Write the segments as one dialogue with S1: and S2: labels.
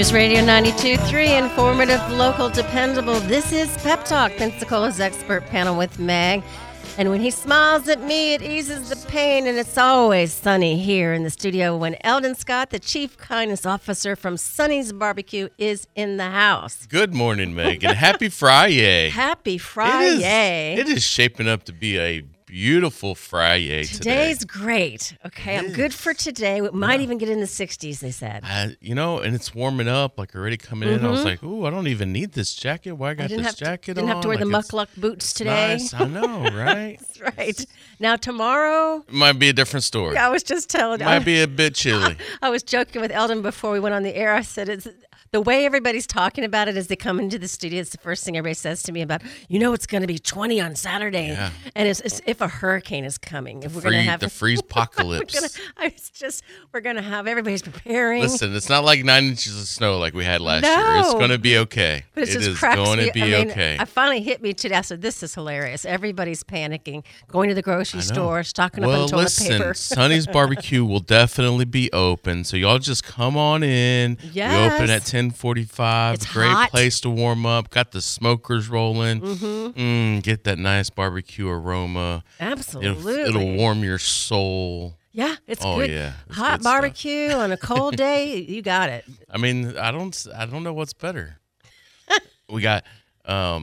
S1: News Radio 92.3, informative, local, dependable. This is Pep Talk, Pensacola's expert panel with Meg. And when he smiles at me, it eases the pain, and it's always sunny here in the studio when Eldon Scott, the Chief Kindness Officer from Sonny's Barbecue, is in the house.
S2: Good morning, Meg, and happy Friday.
S1: Happy Friday.
S2: It is shaping up to be a beautiful Friday today.
S1: Today's great. Okay, I'm good for today. We might even get in the 60s, they said.
S2: And it's warming up, like already coming in. I was like, ooh, I don't even need this jacket. Why I got this jacket on?
S1: Didn't have to wear the muckluck boots today.
S2: Nice. I know, right?
S1: That's right. Now, tomorrow...
S2: might be a different story.
S1: I was just telling you.
S2: Might be a bit chilly.
S1: I was joking with Eldon before we went on the air. I said, the way everybody's talking about it as they come into the studio, it's the first thing everybody says to me about, it's going to be 20 on Saturday. Yeah. And it's if a hurricane is coming. If we're going to have
S2: the freeze-pocalypse.
S1: we're going to have everybody's preparing.
S2: Listen, it's not like 9 inches of snow like we had last year. It's going to be okay.
S1: But it is going to be okay. It finally hit me today. I said, this is hilarious. Everybody's panicking, going to the grocery store, stocking up on toilet paper.
S2: Sonny's Barbecue will definitely be open. So y'all just come on in.
S1: Yes.
S2: We open at 10:45.
S1: It's
S2: great
S1: hot.
S2: Place to warm up. Got the smokers rolling. Mm-hmm. Get that nice barbecue aroma.
S1: Absolutely.
S2: It'll warm your soul.
S1: Yeah, it's good.
S2: Yeah, it's
S1: hot
S2: good
S1: barbecue on a cold day, you got it.
S2: I mean, I don't know what's better. We got, I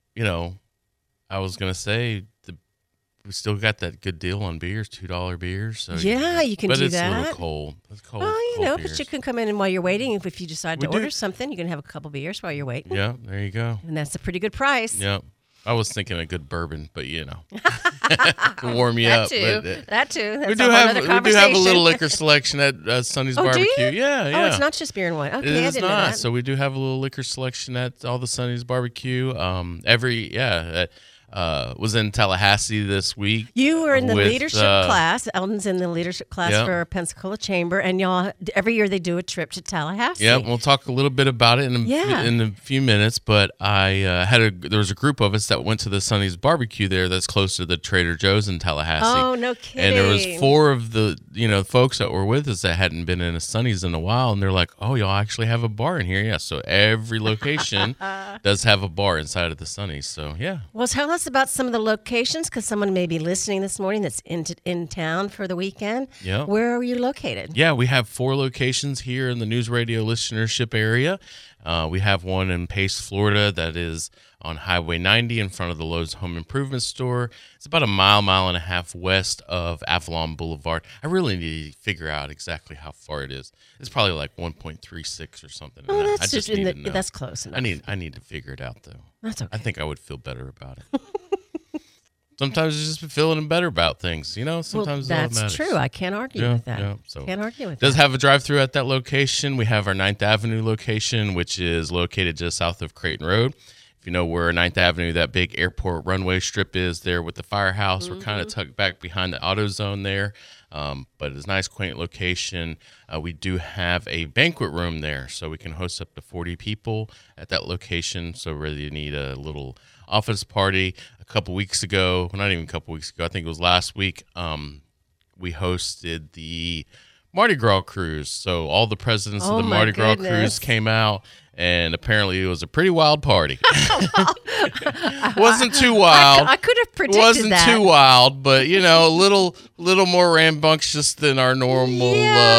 S2: was gonna say we still got that good deal on beers, $2 beers. So
S1: yeah, you can do that.
S2: But it's a little cold. It's cold.
S1: Well, but you can come in and while you're waiting, if you decide to order something, you can have a couple beers while you're waiting.
S2: Yeah, there you go.
S1: And that's a pretty good price.
S2: Yeah. I was thinking a good bourbon, but to warm you up.
S1: That too. That's
S2: we do have a little liquor selection at Sonny's Barbecue.
S1: Do you?
S2: Yeah.
S1: Oh, it's not just beer and wine. Okay,
S2: it is not. So we do have a little liquor selection at all the Sonny's Barbecue. Was in Tallahassee this week.
S1: You were in the leadership class. Eldon's in the leadership class for Pensacola Chamber, and y'all every year they do a trip to Tallahassee.
S2: Yeah, we'll talk a little bit about it in a few minutes. But there was a group of us that went to the Sonny's Barbecue there. That's close to the Trader Joe's in Tallahassee.
S1: Oh, no kidding!
S2: And there was 4 of the folks that were with us that hadn't been in a Sonny's in a while, and they're like, "Oh, y'all actually have a bar in here?" Yeah. So every location does have a bar inside of the Sonny's. So yeah.
S1: Well, tell us about some of the locations, because someone may be listening this morning that's in town for the weekend.
S2: Yeah.
S1: Where are you located?
S2: Yeah, we have 4 locations here in the News Radio listenership area. We have one in Pace, Florida, that is on Highway 90 in front of the Lowe's Home Improvement Store. It's about a mile and a half west of Avalon Boulevard. I really need to figure out exactly how far it is. It's probably like 1.36 or something.
S1: Oh, that's close enough.
S2: I need to figure it out, though.
S1: That's okay.
S2: I think I would feel better about it. Sometimes you just feeling better about things, Sometimes
S1: that's true. I can't argue with that.
S2: Yeah, so
S1: can't argue with that.
S2: Does have a drive-through at that location. We have our 9th Avenue location, which is located just south of Creighton Road. If you know where 9th Avenue, that big airport runway strip is there with the firehouse, we're kind of tucked back behind the AutoZone there. But it's a nice, quaint location. We do have a banquet room there, so we can host up to 40 people at that location. So really you need a little office party. A couple weeks ago, not even a couple weeks ago, I think it was last week, we hosted the Mardi Gras cruise. So all the presidents of the Mardi Gras cruise came out, and apparently it was a pretty wild party. Wasn't too wild.
S1: I could have predicted
S2: Wasn't
S1: that.
S2: too wild, but a little more rambunctious than our normal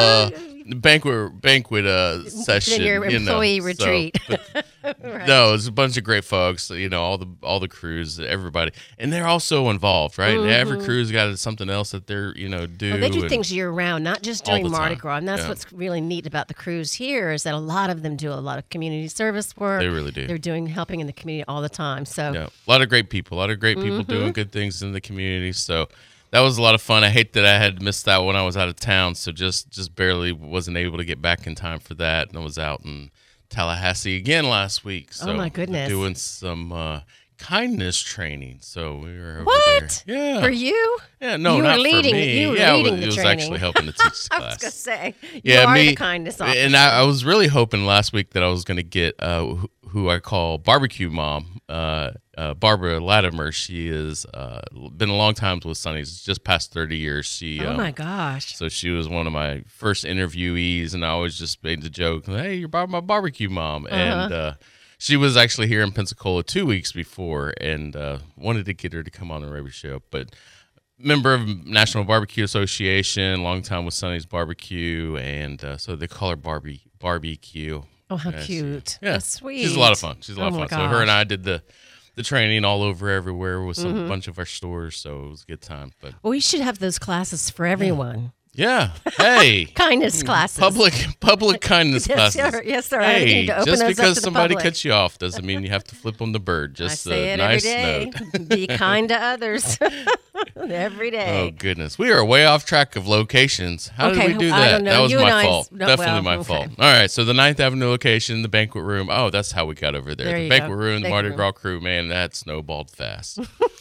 S2: banquet session.
S1: In your employee retreat.
S2: Right. No, it's a bunch of great folks. All the crews, everybody, and they're also involved, right? Mm-hmm. Every crew's got something else that they're do.
S1: Well, they do things year round, not just during Mardi Gras, and that's what's really neat about the crews here is that a lot of them do a lot of community service work.
S2: They really do.
S1: They're helping in the community all the time. So
S2: a lot of great people, doing good things in the community. So. That was a lot of fun. I hate that I had missed that when I was out of town, so just barely wasn't able to get back in time for that. And I was out in Tallahassee again last week. So
S1: oh, my goodness.
S2: Doing some kindness training. So we were over
S1: what?
S2: There. Yeah.
S1: For you?
S2: Yeah, no,
S1: you
S2: not
S1: were leading,
S2: for me.
S1: You were
S2: yeah,
S1: leading
S2: it
S1: the
S2: was
S1: training.
S2: actually helping to teach the class.
S1: I was going to say,
S2: the
S1: kindness officer.
S2: And I was really hoping last week that I was going to get who I call Barbecue Mom Barbara Latimer. She has been a long time with Sonny's, just past 30 years. She,
S1: oh my gosh!
S2: So she was one of my first interviewees, and I always just made the joke, "Hey, you're my barbecue mom," and she was actually here in Pensacola 2 weeks before, and wanted to get her to come on the radio show, but. Member of National Barbecue Association, long time with Sonny's Barbecue, and so they call her Barbecue.
S1: Oh, how cute!
S2: Yeah,
S1: That's sweet.
S2: She's a lot of fun. She's a lot of fun.
S1: Gosh.
S2: So her and I did the training all over everywhere with some bunch of our stores, so it was a good time. But
S1: we should have those classes for everyone.
S2: Yeah. Hey.
S1: Kindness classes.
S2: Public kindness classes.
S1: Yes, sir.
S2: Hey, just because somebody
S1: public.
S2: cuts you off doesn't mean you have to flip them the bird. Just
S1: I say
S2: a
S1: it
S2: nice
S1: every day.
S2: note.
S1: Be kind to others. Every day.
S2: Oh goodness, we are way off track of locations. How did we do that?
S1: I don't know.
S2: That was
S1: You
S2: my
S1: and I-
S2: fault.
S1: no,
S2: Definitely
S1: well,
S2: my
S1: okay.
S2: fault. All right, so the 9th Avenue location, the banquet room. Oh, that's how we got over there.
S1: There
S2: The
S1: you
S2: banquet
S1: go.
S2: room, the
S1: Banquet
S2: Mardi
S1: room.
S2: Gras crew. Man, that snowballed fast.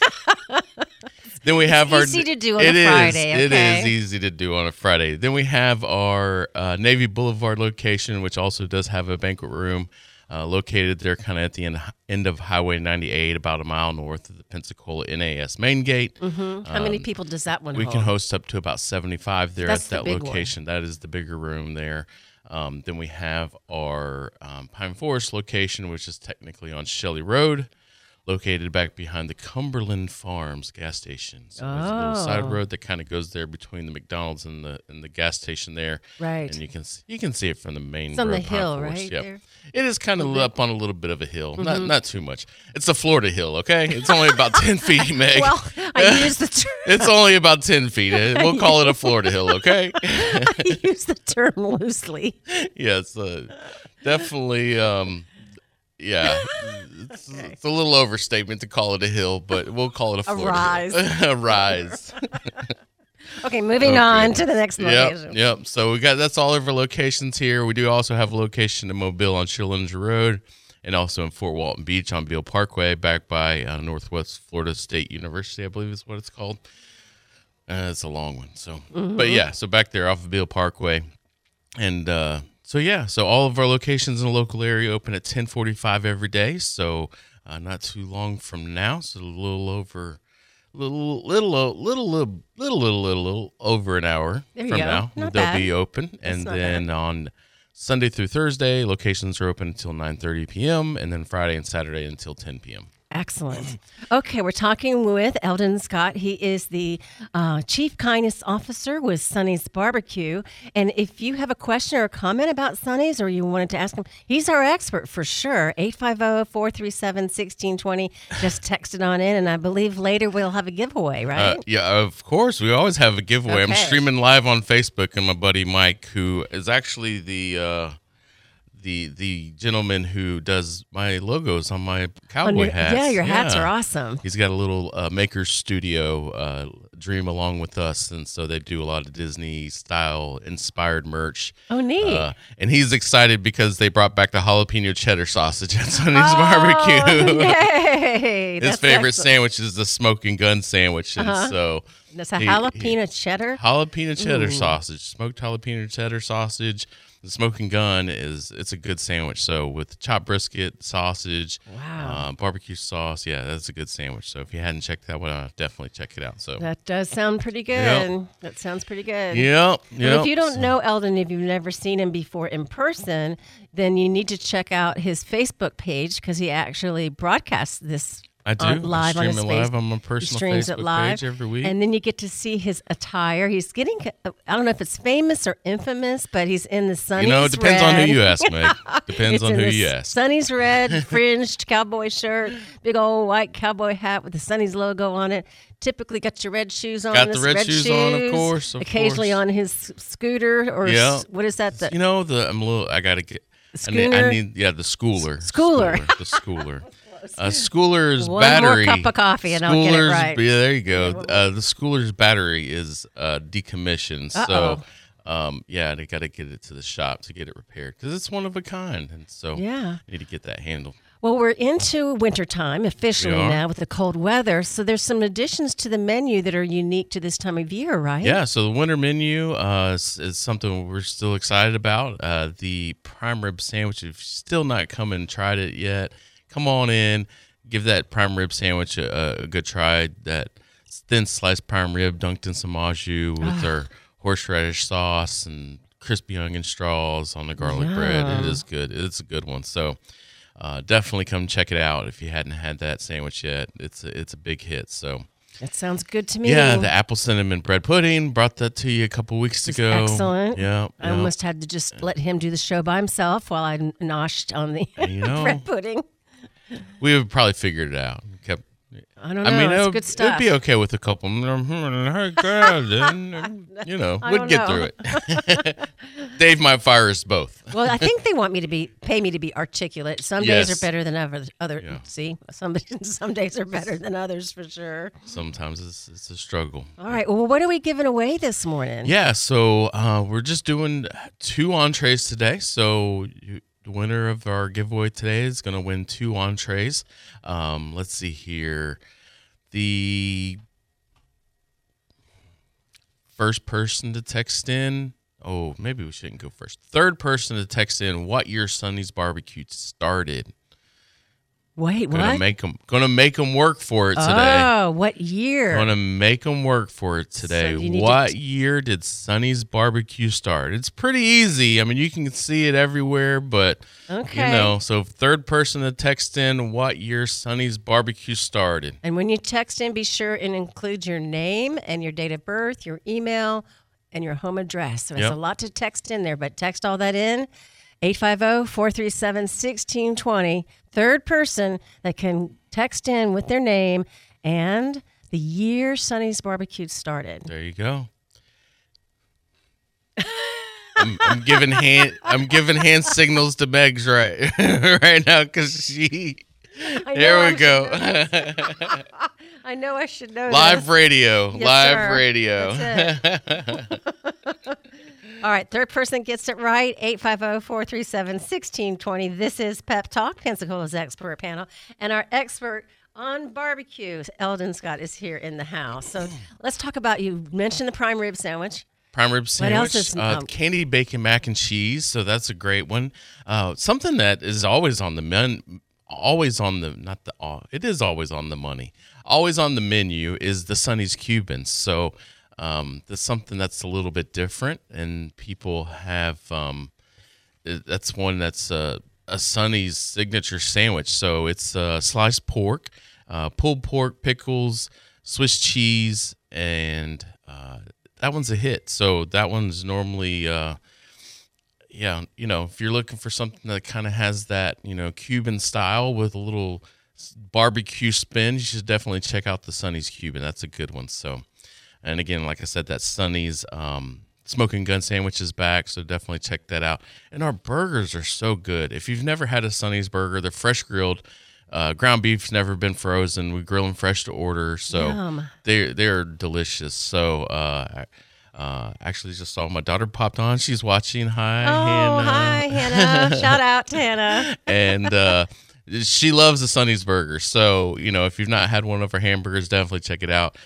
S2: Then we have our.
S1: easy to do on a Friday,
S2: It
S1: okay?
S2: is easy to do on a Friday. Then we have our Navy Boulevard location, which also does have a banquet room. Located there kind of at the end of Highway 98, about a mile north of the Pensacola NAS main gate.
S1: How many people does that one
S2: We
S1: hold?
S2: can host up to about 75 there
S1: That's
S2: at
S1: the
S2: that
S1: big
S2: location. That is the bigger room there. Then we have our Pine Forest location, which is technically on Shelley Road, located back behind the Cumberland Farms gas station. So there's a little side road that kind of goes there between the McDonald's and the gas station there.
S1: Right.
S2: And you can see it from the main
S1: It's on
S2: road,
S1: the
S2: Pine
S1: hill,
S2: Forest.
S1: right?
S2: Yep.
S1: There?
S2: It is kind of up on a little bit of a hill. Not too much. It's a Florida hill, okay? It's only about 10 feet, Meg.
S1: Well, I use the term.
S2: It's only about 10 feet. We'll call it a Florida hill, okay?
S1: I use the term loosely.
S2: Yes, definitely. Yeah, it's a little overstatement to call it a hill, but we'll call it a Florida
S1: rise.
S2: hill. A rise.
S1: Okay, moving on to the next location.
S2: Yep. So that's all of our locations here. We do also have a location in Mobile on Schillinger Road, and also in Fort Walton Beach on Beale Parkway, back by Northwest Florida State University, I believe is what it's called. It's a long one. So, but yeah, so back there off of Beale Parkway, and so all of our locations in the local area open at 10:45 every day. So not too long from now, so a little over an hour
S1: There you
S2: from
S1: go.
S2: now
S1: Not
S2: they'll
S1: bad.
S2: be open, and
S1: not
S2: then on Sunday through Thursday locations are open until 9:30 p.m. and then Friday and Saturday until 10 p.m.
S1: Excellent. Okay, we're talking with Eldon Scott. He is the Chief Kindness Officer with Sonny's Barbecue. And if you have a question or a comment about Sonny's, or you wanted to ask him, he's our expert for sure. 850-437-1620. Just text it on in, and I believe later we'll have a giveaway, right?
S2: Yeah, of course. We always have a giveaway. I'm
S1: Okay.
S2: streaming live on Facebook, and my buddy Mike, who is actually the gentleman who does my logos on my cowboy hats.
S1: Yeah, your hats are awesome.
S2: He's got a little maker studio, Dream Along With Us, and so they do a lot of Disney style inspired merch.
S1: Oh, neat.
S2: And he's excited because they brought back the jalapeno cheddar sausage at Sonny's Barbecue.
S1: Yay!
S2: His favorite sandwich is the smoking gun sandwich, and so
S1: That's a jalapeno cheddar?
S2: jalapeno cheddar sausage, smoked jalapeno cheddar sausage. The smoking gun it's a good sandwich. So with chopped brisket, sausage,
S1: Wow.
S2: barbecue sauce, yeah, that's a good sandwich. So if you hadn't checked that one out, definitely check it out. So
S1: That does sound pretty good. That sounds pretty good.
S2: yep.
S1: And if you don't know Eldon, if you've never seen him before in person, then you need to check out his Facebook page because he actually broadcasts this
S2: I do.
S1: live on
S2: I
S1: his
S2: stream it live on my personal
S1: streams it
S2: Facebook
S1: live
S2: page every week.
S1: and then you get to see his attire. He's getting, I don't know if it's famous or infamous, but he's in the Sonny's
S2: it depends
S1: red.
S2: on who you ask, Meg. Depends
S1: It's
S2: on
S1: in
S2: who
S1: the
S2: you ask.
S1: Sonny's red fringed cowboy shirt, big old white cowboy hat with the Sonny's logo on it. Typically got your red shoes on.
S2: Got the
S1: his
S2: red shoes on, of course, of
S1: occasionally
S2: course.
S1: on his scooter or
S2: Yeah.
S1: what is that? The,
S2: I gotta get. I
S1: Schooner?
S2: need the schooler.
S1: Schooler.
S2: The schooler. Schooler's
S1: One
S2: battery.
S1: more cup of coffee and I'll get it
S2: Schooler's-
S1: right.
S2: Yeah, there you go. The schooler's battery is decommissioned. So, they got to get it to the shop to get it repaired because it's one of a kind. And so,
S1: Yeah.
S2: you need to get that handled.
S1: Well, we're into wintertime officially
S2: We are.
S1: now with the cold weather. So there's some additions to the menu that are unique to this time of year, right?
S2: Yeah, so the winter menu is something we're still excited about. The prime rib sandwich, if you're still not come and tried it yet, come on in. give that prime rib sandwich a good try. That thin sliced prime rib dunked in some au jus with our horseradish sauce and crispy onion straws on the garlic bread. It is good. It's a good one. So definitely come check it out if you hadn't had that sandwich yet. It's a big hit. So
S1: that sounds good to me.
S2: yeah, the apple cinnamon bread pudding, brought that to you a couple weeks ago.
S1: Excellent.
S2: Yeah,
S1: I almost had to just let him do the show by himself while I noshed on the bread pudding.
S2: We would probably figured it out.
S1: I don't know. It's good stuff.
S2: It'd be okay with a couple. We'd get through it. Dave might fire us both.
S1: Well, I think they want me to pay me to be articulate. Some days are better than other. Yeah. See, some days are better than others for sure.
S2: Sometimes it's a struggle.
S1: All right. Well, what are we giving away this morning?
S2: Yeah. So we're just doing 2 entrees today. So the winner of our giveaway today is going to win 2 entrees. Let's see here. The first person to text in. Oh, maybe we shouldn't go first. Third person to text in what year Sonny's Barbecue started.
S1: Wait, what?
S2: Gonna make them work for it today.
S1: Oh, what year?
S2: Gonna make them work for it today. So what year did Sonny's Barbecue start? It's pretty easy. I mean, you can see it everywhere, but so third person to text in what year Sonny's Barbecue started.
S1: And when you text in, be sure and include your name and your date of birth, your email, and your home address. So it's a lot to text in there, but text all that in. 850-437-1620. Third person that can text in with their name and the year Sonny's Barbecue started.
S2: There you go. I'm giving hand signals to Megs right now because she. There we go.
S1: I know I should know.
S2: Live radio.
S1: Yes,
S2: live
S1: sir.
S2: radio.
S1: That's it. All right, third person gets it right, 850-437-1620. This is Pep Talk, Pensacola's expert panel, and our expert on barbecue, Eldon Scott, is here in the house. So let's talk about, you mentioned the prime rib sandwich.
S2: Prime rib sandwich,
S1: what else is,
S2: candied bacon mac and cheese, so that's a great one. Something that is always on the menu, always on the menu is the Sonny's Cubans. So that's something that's a little bit different, and people have that's one that's a Sonny's signature sandwich. So it's sliced pork, pulled pork, pickles, Swiss cheese, and that one's a hit. So that one's normally if you're looking for something that kind of has that Cuban style with a little barbecue spin, you should definitely check out the Sonny's Cuban. That's a good one. So. And again, like I said, that Sonny's Smoking Gun Sandwich is back, so definitely check that out. And our burgers are so good. If you've never had a Sonny's burger, they're fresh grilled. Ground beef's never been frozen. We grill them fresh to order, so they're delicious. So actually, just saw my daughter popped on. She's watching. Hi, Hannah.
S1: Hi, Hannah. Shout out to Hannah.
S2: And she loves the Sonny's burger. So if you've not had one of her hamburgers, definitely check it out.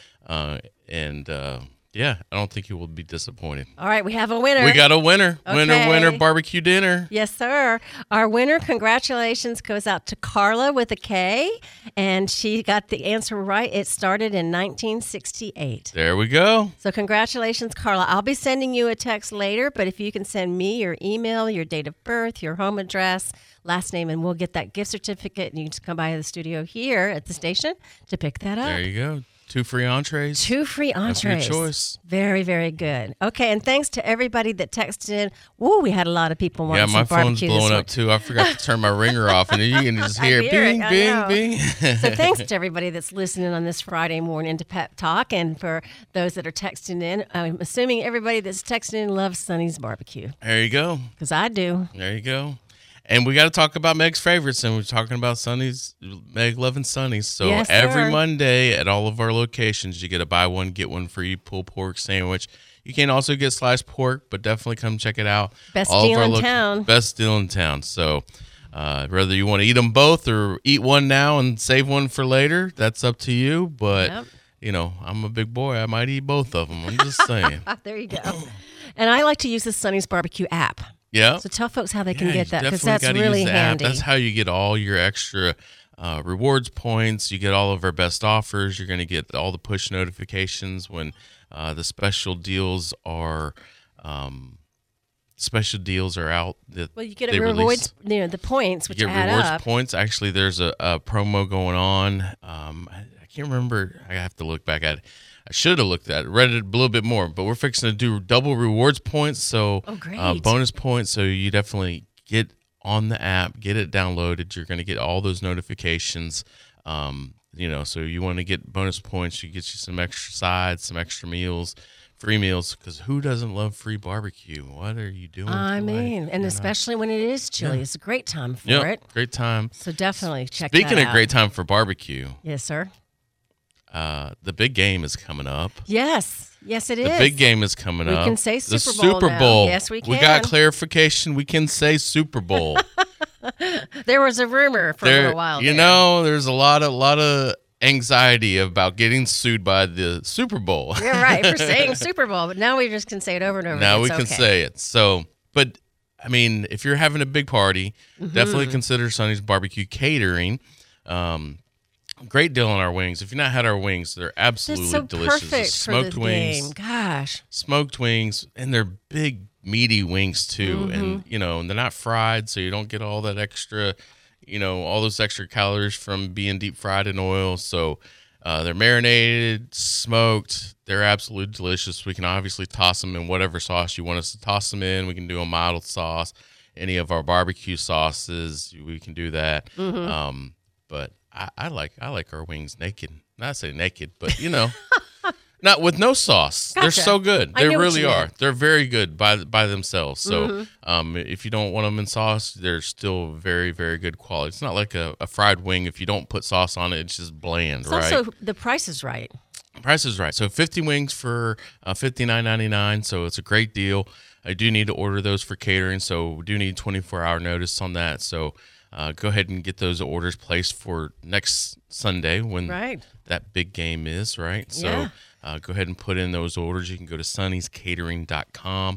S2: I don't think you will be disappointed.
S1: All right, we have a winner.
S2: We got a winner.
S1: Okay.
S2: Winner barbecue dinner.
S1: Yes, sir. Our winner, congratulations, goes out to Carla with a K, and she got the answer right. It started in 1968.
S2: There we go.
S1: So congratulations, Carla. I'll be sending you a text later, but if you can send me your email, your date of birth, your home address, last name, and we'll get that gift certificate, and you can just come by the studio here at the station to pick that up.
S2: There you go. 2 free entrees.
S1: 2 free entrees.
S2: That's your choice.
S1: Very, very good. Okay, and thanks to everybody that texted in. Woo, we had a lot of people wanting some barbecue.
S2: Yeah, my phone's blowing up too. I forgot to turn my ringer off, and you can just hear bing, bing, bing.
S1: So thanks to everybody that's listening on this Friday morning to Pep Talk, and for those that are texting in. I'm assuming everybody that's texting in loves Sonny's Barbecue.
S2: There you go.
S1: Because I do.
S2: There you go. And we got to talk about Meg's favorites, and we're talking about Sonny's, Meg loving Sonny's. So
S1: yes,
S2: every Monday at all of our locations, you get a buy one, get one free pulled pork sandwich. You can also get sliced pork, but definitely come check it out.
S1: Best deal in town.
S2: Best deal in town. So whether you want to eat them both or eat one now and save one for later, that's up to you. But, I'm a big boy. I might eat both of them. I'm just saying.
S1: There you go. And I like to use the Sonny's Barbecue app.
S2: Yeah.
S1: So tell folks how they can get that, because that's really handy.
S2: That's how you get all your extra rewards points. You get all of our best offers. You're going to get all the push notifications when the special deals are out.
S1: Well, you get rewards, the points, which
S2: you get
S1: add
S2: rewards
S1: up.
S2: points. Actually, there's a promo going on. I can't remember. I have to look back at it. I should have read it a little bit more, but we're fixing to do double rewards points. So
S1: great.
S2: Bonus points. So you definitely get on the app, get it downloaded. You're going to get all those notifications. So you want to get bonus points. You get you some extra sides, some extra meals, free meals, because who doesn't love free barbecue? What are you doing?
S1: Especially when it is chilly. It's a great time for it.
S2: Great time.
S1: So definitely check that out.
S2: Speaking of great time for barbecue.
S1: Yes, sir.
S2: The big game is coming up.
S1: Yes, it is.
S2: The big game is coming up.
S1: We can say Super Bowl
S2: The Super Bowl.
S1: Now. Yes, we can.
S2: We got clarification. We can say Super Bowl.
S1: There was a rumor for a little while.
S2: There's a lot of anxiety about getting sued by the Super Bowl.
S1: You're right for saying Super Bowl, but now we just can say it over and over.
S2: Now we can say it. So, but I mean, if you're having a big party, definitely consider Sonny's Barbecue Catering. Great deal on our wings. If you've not had our wings, they're absolutely delicious.
S1: Perfect
S2: smoked
S1: for the
S2: wings.
S1: Game. Gosh.
S2: Smoked wings, and they're big, meaty wings too. And and they're not fried, so you don't get all that extra, all those extra calories from being deep fried in oil. So they're marinated, smoked. They're absolutely delicious. We can obviously toss them in whatever sauce you want us to toss them in. We can do a mild sauce, any of our barbecue sauces. We can do that. But I like our wings naked. Not say naked, but not with no sauce. Gotcha. They're so good. They really are. They're very good by themselves. So if you don't want them in sauce, they're still very, very good quality. It's not like a fried wing. If you don't put sauce on it, it's just bland, right?
S1: Also, the price is right.
S2: Price is right. So 50 wings for $59.99. So it's a great deal. I do need to order those for catering, so we do need 24-hour notice on that. So go ahead and get those orders placed for next Sunday when that big game is, right? So go ahead and put in those orders. You can go to sunnyscatering.com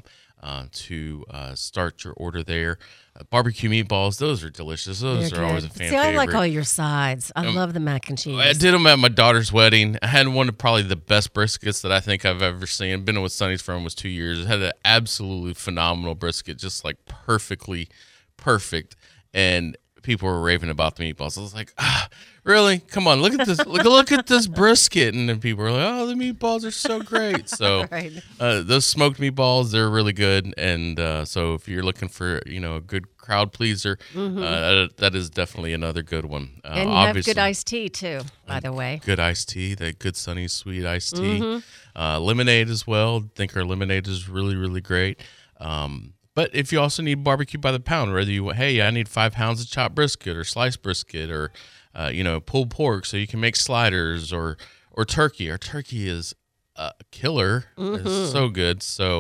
S2: to start your order there. Barbecue meatballs, those are delicious. Those are always a fan favorite.
S1: I like all your sides. I love the mac and cheese.
S2: I did them at my daughter's wedding. I had one of probably the best briskets that I think I've ever seen. Been with Sonny's for almost 2 years. It had an absolutely phenomenal brisket, just like perfectly perfect. And people were raving about the meatballs. I was like, really? Come on, look at this. Look at this brisket. And then people were like, oh, the meatballs are so great. So those smoked meatballs, they're really good. And so if you're looking for, a good crowd pleaser, that is definitely another good one.
S1: And you have good iced tea too, by the way.
S2: Good iced tea, that good Sunny Sweet iced tea. Lemonade as well. I think our lemonade is really, really great. But if you also need barbecue by the pound, whether I need 5 pounds of chopped brisket or sliced brisket or, pulled pork so you can make sliders or turkey. Our turkey is a killer. It's so good. So,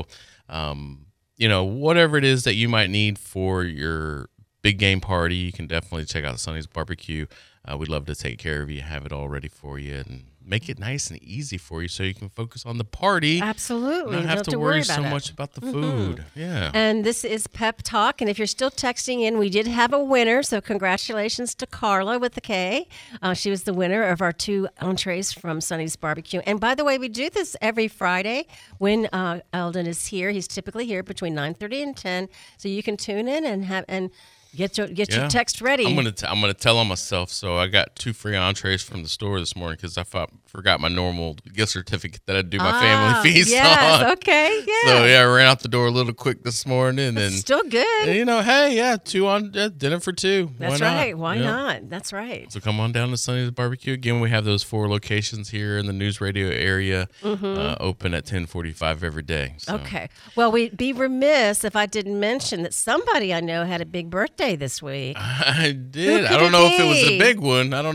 S2: whatever it is that you might need for your big game party, you can definitely check out Sonny's Barbecue. We'd love to take care of you, have it all ready for you, and make it nice and easy for you so you can focus on the party.
S1: Absolutely.
S2: Not have to worry so much about the food. Yeah.
S1: And this is Pep Talk. And if you're still texting in, we did have a winner. So congratulations to Carla with the K. She was the winner of our 2 entrees from Sonny's Barbecue. And by the way, we do this every Friday when Eldon is here. He's typically here between 9:30 and 10. So you can tune in and get your text ready.
S2: I'm gonna tell on myself. So I got 2 free entrees from the store this morning because I forgot my normal gift certificate that I do my family feast on.
S1: Okay, yeah.
S2: So I ran out the door a little quick this morning, and
S1: still good.
S2: And, 2 on dinner for 2.
S1: That's right. Why not? That's right.
S2: So come on down to Sonny's Barbecue. Again, we have those 4 locations here in the news radio area, open at 10:45 every day. So.
S1: Okay. Well, we'd be remiss if I didn't mention that somebody I know had a big birthday this week.
S2: I did. I don't know if it was a big one. But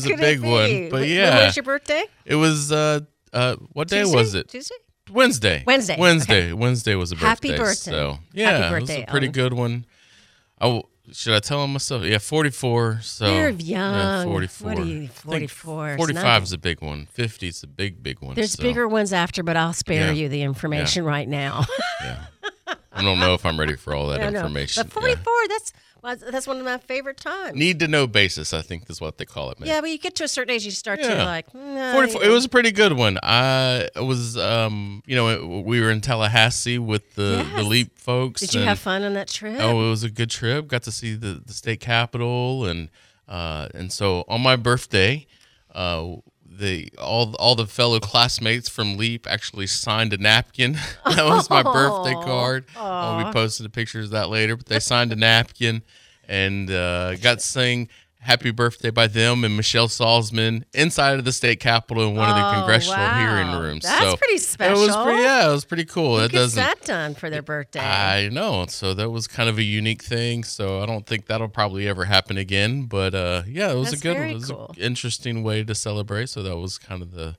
S2: yeah.
S1: When was your birthday?
S2: It was what day
S1: Tuesday?
S2: was it?
S1: Tuesday?
S2: Wednesday.
S1: Okay.
S2: Wednesday was a birthday.
S1: Happy birthday.
S2: So yeah,
S1: Happy birthday,
S2: it was a pretty good one. Should I tell him myself? Yeah, 44. So
S1: you're young.
S2: Yeah, 44.
S1: What are you? 44.
S2: 45 is a big one. 50 is a big one.
S1: There's bigger ones after, but I'll spare you the information right now.
S2: Yeah. I don't know if I'm ready for all that information.
S1: But 44, Well, that's one of my favorite times.
S2: Need to know basis, I think is what they call it, man.
S1: Yeah, but you get to a certain age, you start to like. Nah,
S2: 44. It was a pretty good one. I was, we were in Tallahassee with the LEAP folks.
S1: Did you have fun on that trip?
S2: Oh, it was a good trip. Got to see the state capitol, and so on my birthday, all the fellow classmates from LEAP actually signed a napkin. That was my birthday card. We posted the pictures of that later, but they signed a napkin and got to sing Happy Birthday by them and Michelle Salzman inside of the state capitol in one of the congressional hearing rooms.
S1: That's pretty special.
S2: It was pretty cool.
S1: Who gets that done for their birthday?
S2: I know. So that was kind of a unique thing. So I don't think that'll probably ever happen again. But it was a good one. It was an interesting way to celebrate. So that was kind of the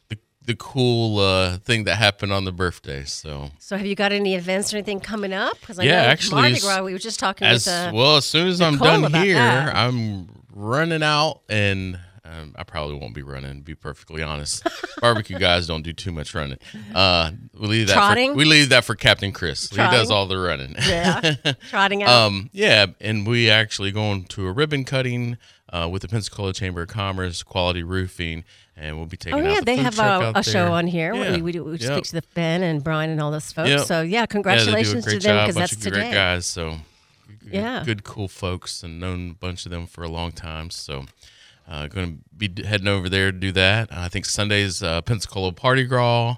S2: cool thing that happened on the birthday. So
S1: have you got any events or anything coming up? Because I know
S2: actually,
S1: Mardi Gras, we were just talking
S2: as soon as I'm done here, I'm running out, and I probably won't be running, to be perfectly honest. Barbecue guys don't do too much running. We leave that for Captain Chris. Trotting? He does all the running.
S1: Yeah, trotting out.
S2: And we actually going to a ribbon cutting with the Pensacola Chamber of Commerce, Quality Roofing, and we'll be taking out the
S1: they
S2: food
S1: have
S2: truck
S1: a show on here.
S2: Yeah.
S1: We speak to the Ben and Brian and all those folks. Yep. So congratulations
S2: they do a great
S1: to them
S2: job.
S1: because that's today.
S2: Great guys. So good, cool folks, and known a bunch of them for a long time. So going to be heading over there to do that. I think Sunday's Pensacola Party Gras.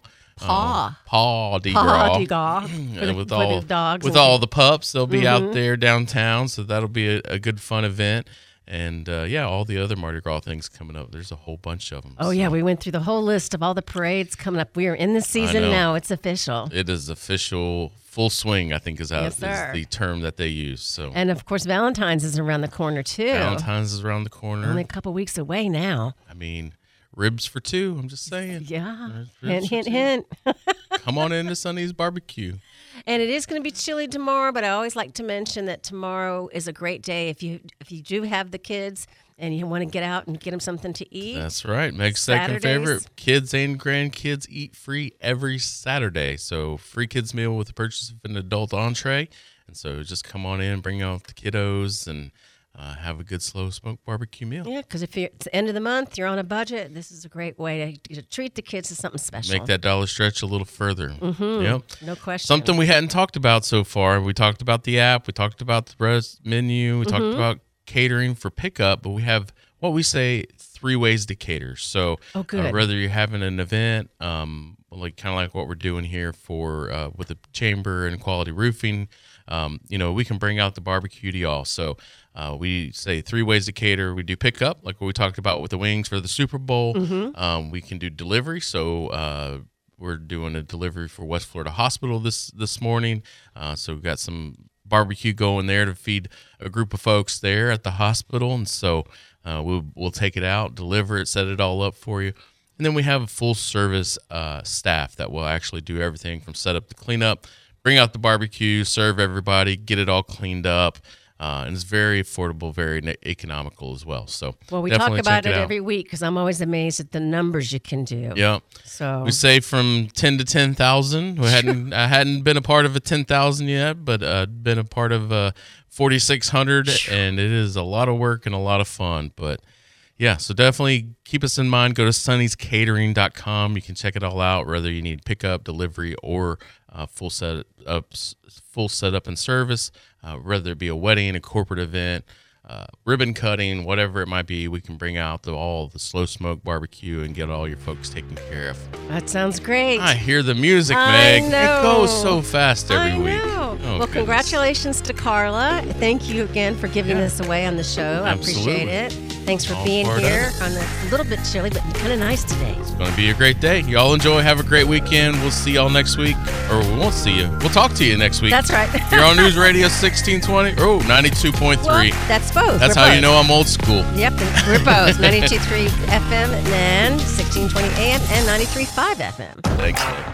S2: Paw de Gras. With all the pups, they'll be out there downtown. So that'll be a good fun event. And all the other Mardi Gras things coming up. There's a whole bunch of them.
S1: Yeah, we went through the whole list of all the parades coming up. We are in the season now. It's official.
S2: It is official, full swing, I think is the term that they use. So,
S1: and of course, Valentine's is around the corner too.
S2: Valentine's is around the corner.
S1: Only a couple weeks away now.
S2: I mean, ribs for two. I'm just saying.
S1: Yeah. Hint.
S2: Come on into Sonny's Barbecue.
S1: And it is going to be chilly tomorrow, but I always like to mention that tomorrow is a great day if you do have the kids and you want to get out and get them something to eat.
S2: That's right. Meg's second favorite. Kids and grandkids eat free every Saturday. So free kids meal with the purchase of an adult entree. And so just come on in, bring out the kiddos, and have a good slow smoked barbecue meal.
S1: Yeah, because if it's the end of the month, you're on a budget, this is a great way to treat the kids to something special.
S2: Make that dollar stretch a little further.
S1: Mm-hmm. Yep. No question.
S2: Something we hadn't talked about so far. We talked about the app. We talked about the breast menu. We talked about catering for pickup. But we have what we say 3 ways to cater. So whether you're having an event, like what we're doing here for with the Chamber and Quality Roofing, we can bring out the barbecue to y'all. So we say 3 ways to cater. We do pickup, like what we talked about with the wings for the Super Bowl. We can do delivery. So we're doing a delivery for West Florida Hospital this morning. So we've got some barbecue going there to feed a group of folks there at the hospital. And so we'll take it out, deliver it, set it all up for you. And then we have a full service staff that will actually do everything from setup to cleanup, bring out the barbecue, serve everybody, get it all cleaned up. And it's very affordable, very economical as well. So
S1: we talk about it every week because I'm always amazed at the numbers you can do.
S2: Yeah. So we say from 10 to 10,000. I hadn't been a part of a 10,000 yet, but been a part of 4,600, and it is a lot of work and a lot of fun. But yeah, so definitely keep us in mind. Go to sonnyscatering.com. You can check it all out, whether you need pickup, delivery, or full setup and service. Whether it be a wedding, a corporate event, ribbon cutting, whatever it might be, we can bring out all the slow smoke barbecue and get all your folks taken care of.
S1: That sounds great.
S2: I hear the music, Meg. It goes so fast every week.
S1: Well, congratulations to Carla. Thank you again for giving this away on the show.
S2: Absolutely.
S1: I appreciate it. Thanks for being here. A little bit chilly, but kind of nice today.
S2: It's going to be a great day. Y'all enjoy. Have a great weekend. We'll see y'all next week. Or we won't see you. We'll talk to you next week.
S1: That's right.
S2: You're on News Radio 1620. 92.3.
S1: Well, that's both.
S2: That's how you know I'm old school.
S1: Yep, we're both. 92.3 FM and 1620 AM and 93.5 FM.
S2: Thanks, man.